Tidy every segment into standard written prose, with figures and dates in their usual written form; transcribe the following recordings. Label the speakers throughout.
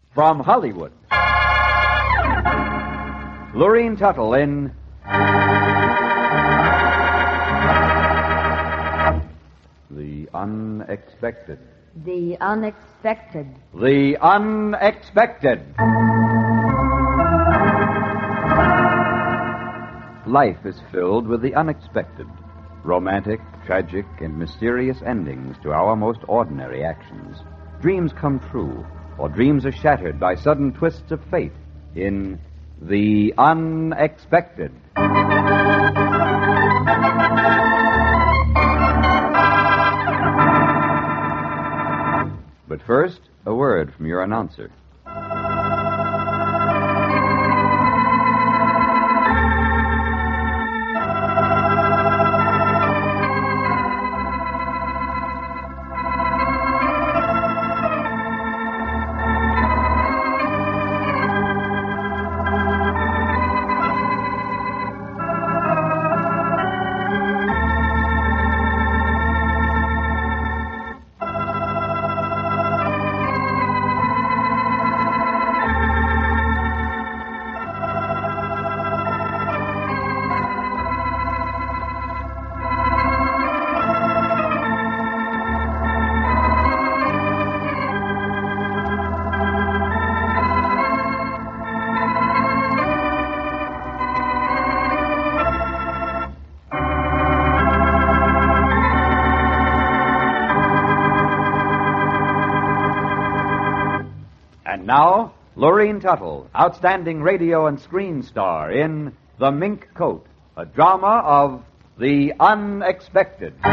Speaker 1: From Hollywood, Lorene Tuttle in The Unexpected.
Speaker 2: The Unexpected.
Speaker 1: The Unexpected. Life is filled with the unexpected. Romantic, tragic, and mysterious endings to our most ordinary actions. Dreams come true, or dreams are shattered by sudden twists of fate in The Unexpected. But first, a word from your announcer. And now, Lorene Tuttle, outstanding radio and screen star in The Mink Coat, a drama of the unexpected.
Speaker 3: You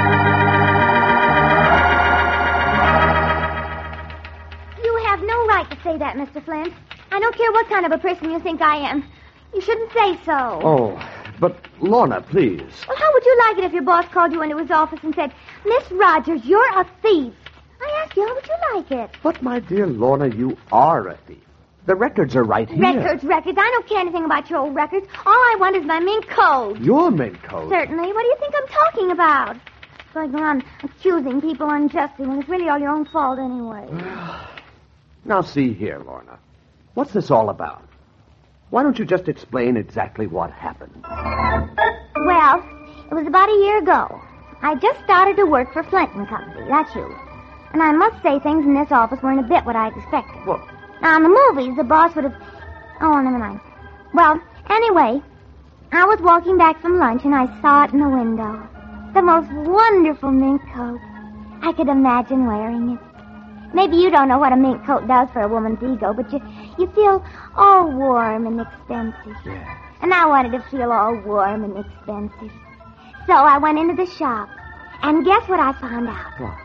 Speaker 3: have no right to say that, Mr. Flint. I don't care what kind of a person you think I am. You shouldn't say so.
Speaker 4: Oh, but Lorna, please.
Speaker 3: Well, how would you like it if your boss called you into his office and said, Miss Rogers, you're a thief? I asked you, how would you like it?
Speaker 4: But, my dear Lorna, you are a thief. The records are right here.
Speaker 3: Records. I don't care anything about your old records. All I want is my mink coat.
Speaker 4: Your mink coat?
Speaker 3: Certainly. What do you think I'm talking about? So I go on accusing people unjustly when it's really all your own fault anyway.
Speaker 4: Now, see here, Lorna. What's this all about? Why don't you just explain exactly what happened?
Speaker 3: Well, it was about a year ago. I just started to work for Flint & Company. That's you. And I must say things in this office weren't a bit what I'd expected.
Speaker 4: Well,
Speaker 3: now, in the movies, the boss would have... Oh, never mind. Well, anyway, I was walking back from lunch and I saw it in the window. The most wonderful mink coat. I could imagine wearing it. Maybe you don't know what a mink coat does for a woman's ego, but you feel all warm and expensive.
Speaker 4: Yeah.
Speaker 3: And I wanted to feel all warm and expensive. So I went into the shop. And guess what I found out?
Speaker 4: What?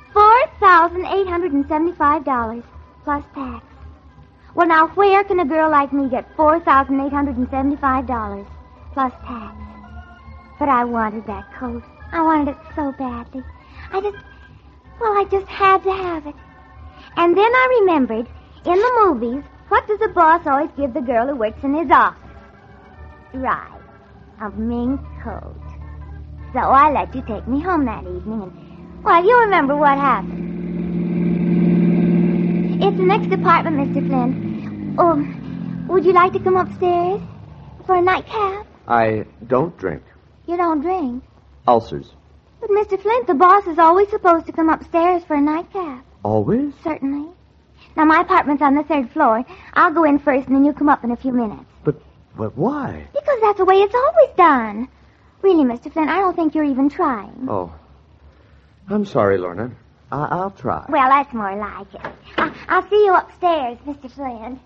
Speaker 3: $4,875 plus tax. Well, now, where can a girl like me get $4,875 plus tax? But I wanted that coat. I wanted it so badly. I just had to have it. And then I remembered, in the movies, what does the boss always give the girl who works in his office? Right, a mink coat. So I let you take me home that evening, and, well, you remember what happened. It's the next apartment, Mr. Flint. Oh, would you like to come upstairs for a nightcap?
Speaker 4: I don't drink.
Speaker 3: You don't drink?
Speaker 4: Ulcers.
Speaker 3: But, Mr. Flint, the boss is always supposed to come upstairs for a nightcap.
Speaker 4: Always?
Speaker 3: Certainly. Now, my apartment's on the 3rd floor. I'll go in first, and then you come up in a few minutes.
Speaker 4: But why?
Speaker 3: Because that's the way it's always done. Really, Mr. Flint, I don't think you're even trying.
Speaker 4: Oh. I'm sorry, Lorna. I'll try.
Speaker 3: Well, that's more like it. I'll see you upstairs, Mr. Flint.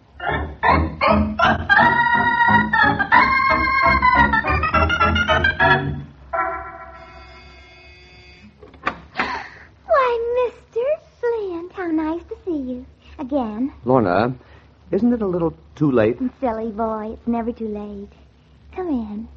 Speaker 3: Why, Mr. Flint, how nice to see you. Again.
Speaker 4: Lorna, isn't it a little too late?
Speaker 3: Silly boy, it's never too late. Come in.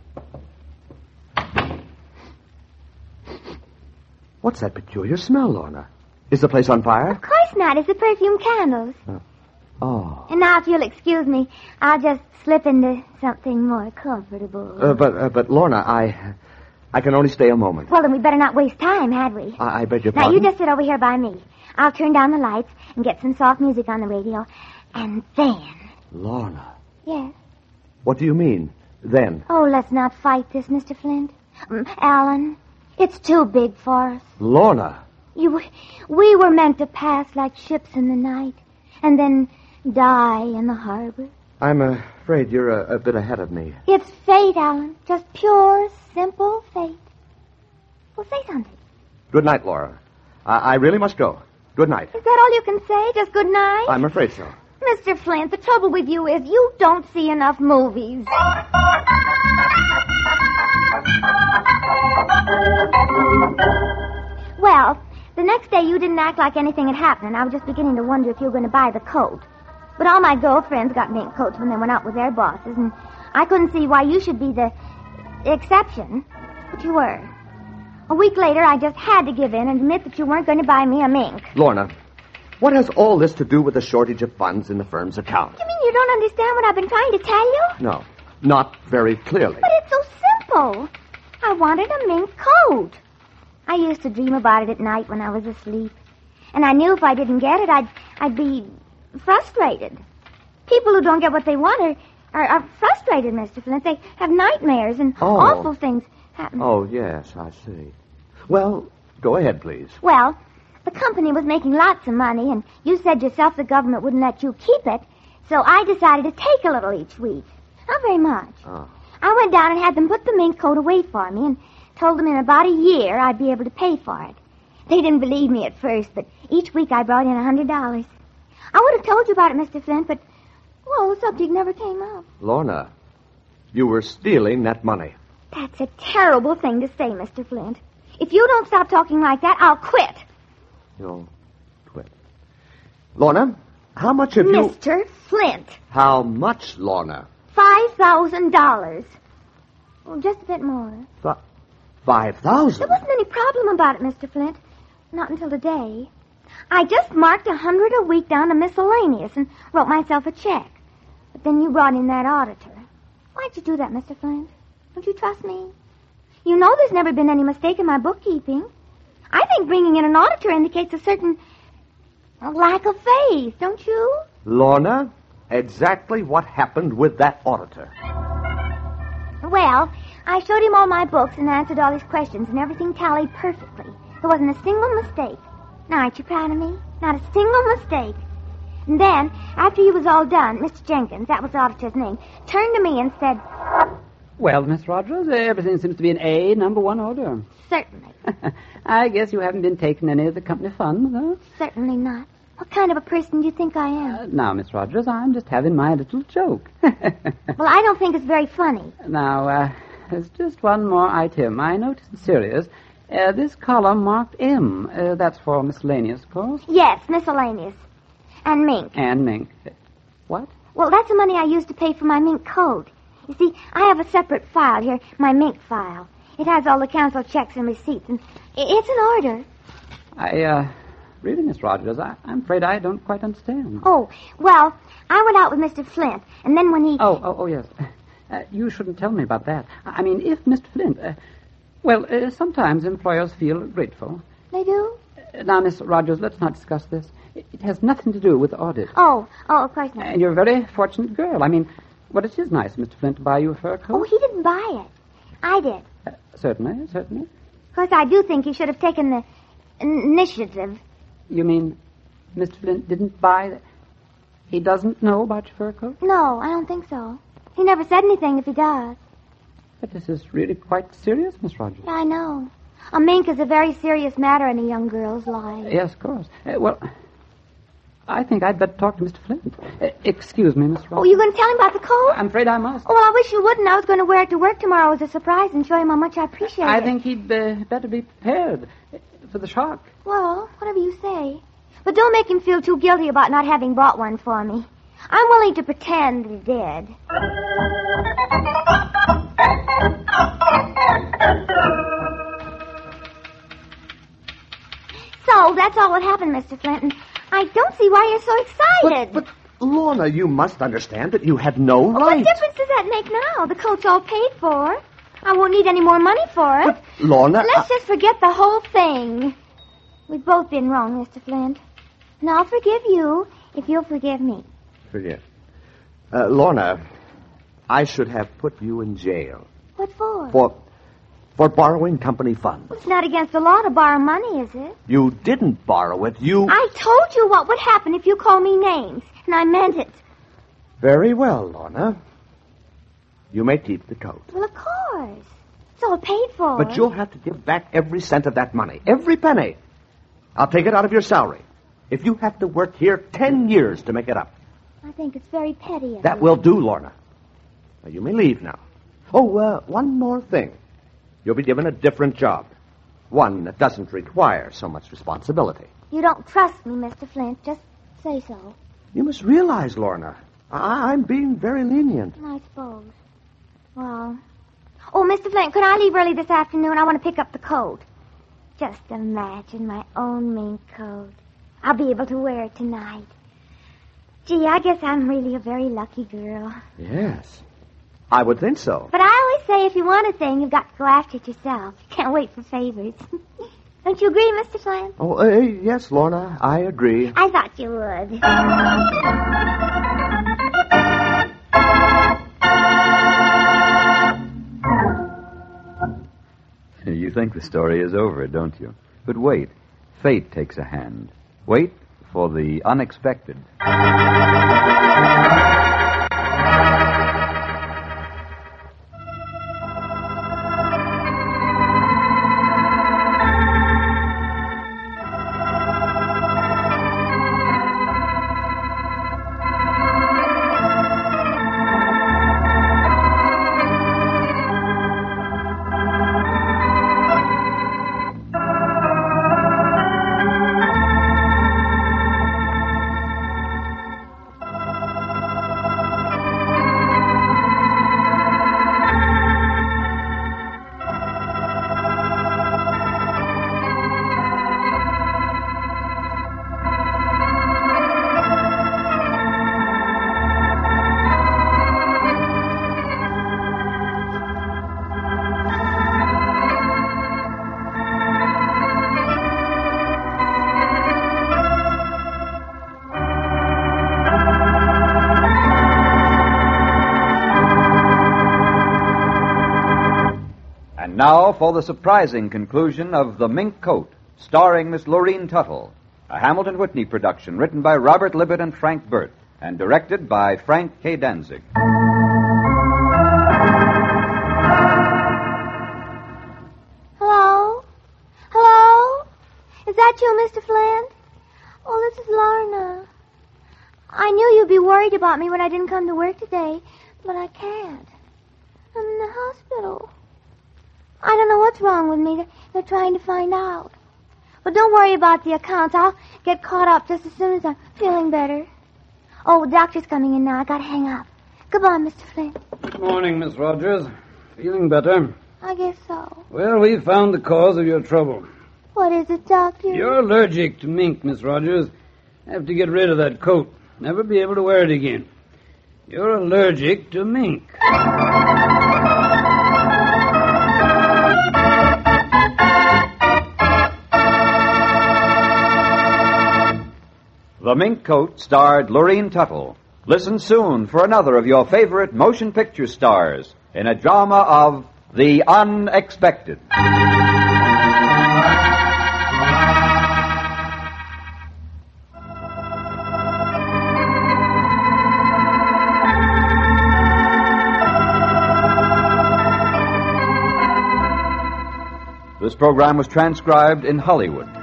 Speaker 4: What's that peculiar smell, Lorna? Is the place on fire?
Speaker 3: Of course not. It's the perfume candles.
Speaker 4: Oh.
Speaker 3: And now, if you'll excuse me, I'll just slip into something more comfortable.
Speaker 4: But Lorna, I can only stay a moment.
Speaker 3: Well, then we better not waste time, had we?
Speaker 4: I beg your
Speaker 3: Now,
Speaker 4: pardon?
Speaker 3: you just sit over here by me. I'll turn down the lights and get some soft music on the radio. And then...
Speaker 4: Lorna,
Speaker 3: Yes?
Speaker 4: what do you mean, then?
Speaker 3: Oh, let's not fight this, Mr. Flint. Alan, it's too big for us.
Speaker 4: Lorna!
Speaker 3: We were meant to pass like ships in the night and then die in the harbor.
Speaker 4: I'm afraid you're a bit ahead of me.
Speaker 3: It's fate, Alan. Just pure, simple fate. Well, say something.
Speaker 4: Good night, Laura. I really must go. Good night.
Speaker 3: Is that all you can say? Just good night?
Speaker 4: I'm afraid so.
Speaker 3: Mr. Flint, the trouble with you is you don't see enough movies. Well, the next day you didn't act like anything had happened, and I was just beginning to wonder if you were going to buy the coat. But all my girlfriends got mink coats when they went out with their bosses, and I couldn't see why you should be the exception. But you were. A week later, I just had to give in and admit that you weren't going to buy me a mink.
Speaker 4: Lorna, what has all this to do with the shortage of funds in the firm's account?
Speaker 3: You mean you don't understand what I've been trying to tell you?
Speaker 4: No, not very clearly.
Speaker 3: But it's so simple. I wanted a mink coat. I used to dream about it at night when I was asleep. And I knew if I didn't get it, I'd be frustrated. People who don't get what they want are frustrated, Mr. Flint. They have nightmares and awful things happen.
Speaker 4: Oh, yes, I see. Well, go ahead, please.
Speaker 3: Well, the company was making lots of money, and you said yourself the government wouldn't let you keep it, so I decided to take a little each week. Not very much.
Speaker 4: Oh.
Speaker 3: I went down and had them put the mink coat away for me and told them in about a year I'd be able to pay for it. They didn't believe me at first, but each week I brought in $100. I would have told you about it, Mr. Flint, but, well, the subject never came up.
Speaker 4: Lorna, you were stealing that money.
Speaker 3: That's a terrible thing to say, Mr. Flint. If you don't stop talking like that, I'll quit.
Speaker 4: You'll quit. Lorna, how much have you...
Speaker 3: Mr. Flint.
Speaker 4: How much, Lorna?
Speaker 3: $5,000. Oh, just a bit more.
Speaker 4: $5,000?
Speaker 3: There wasn't any problem about it, Mr. Flint. Not until today. I just marked $100 a week down to miscellaneous and wrote myself a check. But then you brought in that auditor. Why'd you do that, Mr. Flint? Don't you trust me? You know there's never been any mistake in my bookkeeping. I think bringing in an auditor indicates a certain lack of faith, don't you?
Speaker 4: Lorna, exactly what happened with that auditor?
Speaker 3: Well, I showed him all my books and answered all his questions, and everything tallied perfectly. There wasn't a single mistake. Now, aren't you proud of me? Not a single mistake. And then, after he was all done, Mr. Jenkins, that was the auditor's name, turned to me and said...
Speaker 5: Well, Miss Rogers, everything seems to be in A, number one order.
Speaker 3: Certainly.
Speaker 5: I guess you haven't been taking any of the company funds, huh?
Speaker 3: Certainly not. What kind of a person do you think I am?
Speaker 5: Now, Miss Rogers, I'm just having my little joke.
Speaker 3: Well, I don't think it's very funny.
Speaker 5: Now, there's just one more item. I noticed in Sirius, this column marked M. That's for miscellaneous, of course.
Speaker 3: Yes, miscellaneous. And mink.
Speaker 5: And mink. What?
Speaker 3: Well, that's the money I used to pay for my mink coat. You see, I have a separate file here, my mink file. It has all the council checks and receipts, and it's in order.
Speaker 5: Really, Miss Rogers, I'm afraid I don't quite understand.
Speaker 3: Oh, well, I went out with Mr. Flint, and then when he...
Speaker 5: Oh, yes. You shouldn't tell me about that. I mean, if Mr. Flint... sometimes employers feel grateful.
Speaker 3: They do?
Speaker 5: Now, Miss Rogers, let's not discuss this. It has nothing to do with the audit.
Speaker 3: Oh, of course not.
Speaker 5: And you're a very fortunate girl. I mean, but it is nice, Mr. Flint, to buy you a fur coat.
Speaker 3: Oh, he didn't buy it. I did.
Speaker 5: Certainly.
Speaker 3: Of course, I do think he should have taken the initiative.
Speaker 5: You mean Mr. Flint didn't buy it? He doesn't know about your fur coat?
Speaker 3: No, I don't think so. He never said anything if he does.
Speaker 5: But this is really quite serious, Miss Rogers.
Speaker 3: I know. A mink is a very serious matter in a young girl's life.
Speaker 5: Yes, of course. I think I'd better talk to Mr. Flint. Excuse me, Miss Rogers.
Speaker 3: Oh, you going to tell him about the coat?
Speaker 5: I'm afraid I must.
Speaker 3: Oh, well, I wish you wouldn't. I was going to wear it to work tomorrow as a surprise and show him how much I appreciate it.
Speaker 5: I think he'd better be prepared for the shock.
Speaker 3: Well, whatever you say. But don't make him feel too guilty about not having bought one for me. I'm willing to pretend he did. So, that's all that happened, Mr. Flint, and I don't see why you're so excited.
Speaker 4: But Lorna, you must understand that you had no right.
Speaker 3: What difference does that make now? The coat's all paid for. I won't need any more money for it.
Speaker 4: But, Lorna...
Speaker 3: Let's just forget the whole thing. We've both been wrong, Mr. Flint. And I'll forgive you if you'll forgive me.
Speaker 4: Forget. Lorna, I should have put you in jail.
Speaker 3: What for?
Speaker 4: For borrowing company funds.
Speaker 3: It's not against the law to borrow money, is it?
Speaker 4: You didn't borrow it.
Speaker 3: I told you what would happen if you called me names, and I meant it.
Speaker 4: Very well, Lorna. You may keep the coat.
Speaker 3: Well, of course. It's all paid for.
Speaker 4: But you'll have to give back every cent of that money. Every penny. I'll take it out of your salary. If you have to work here 10 years to make it up.
Speaker 3: I think it's very petty of
Speaker 4: That
Speaker 3: you.
Speaker 4: will do, Lorna. Now, you may leave now. Oh, one more thing. You'll be given a different job. One that doesn't require so much responsibility.
Speaker 3: You don't trust me, Mr. Flint. Just say so.
Speaker 4: You must realize, Lorna, I'm being very lenient.
Speaker 3: I suppose. Well... Oh, Mr. Flint, could I leave early this afternoon? I want to pick up the coat. Just imagine my own mink coat. I'll be able to wear it tonight. Gee, I guess I'm really a very lucky girl.
Speaker 4: Yes. I would think so.
Speaker 3: But I always say if you want a thing, you've got to go after it yourself. You can't wait for favors. Don't you agree, Mr. Flint?
Speaker 4: Oh, yes, Lorna, I agree.
Speaker 3: I thought you would.
Speaker 1: You think the story is over, don't you? But wait. Fate takes a hand. Wait for the unexpected. Now for the surprising conclusion of The Mink Coat, starring Miss Lorene Tuttle, a Hamilton Whitney production written by Robert Libet and Frank Burt, and directed by Frank K. Danzig.
Speaker 3: Hello? Hello? Is that you, Mr. Flint? Oh, this is Lorna. I knew you'd be worried about me when I didn't come to work today, but I can't. I'm in the hospital. I don't know what's wrong with me. They're trying to find out. But don't worry about the accounts. I'll get caught up just as soon as I'm feeling better. Oh, the doctor's coming in now. I gotta hang up. Goodbye, Mr. Flint.
Speaker 6: Good morning, Miss Rogers. Feeling better?
Speaker 3: I guess so.
Speaker 6: Well, we've found the cause of your trouble.
Speaker 3: What is it, Doctor?
Speaker 6: You're allergic to mink, Miss Rogers. Have to get rid of that coat. Never be able to wear it again. You're allergic to mink.
Speaker 1: The Mink Coat starred Lorene Tuttle. Listen soon for another of your favorite motion picture stars in a drama of The Unexpected. This program was transcribed in Hollywood.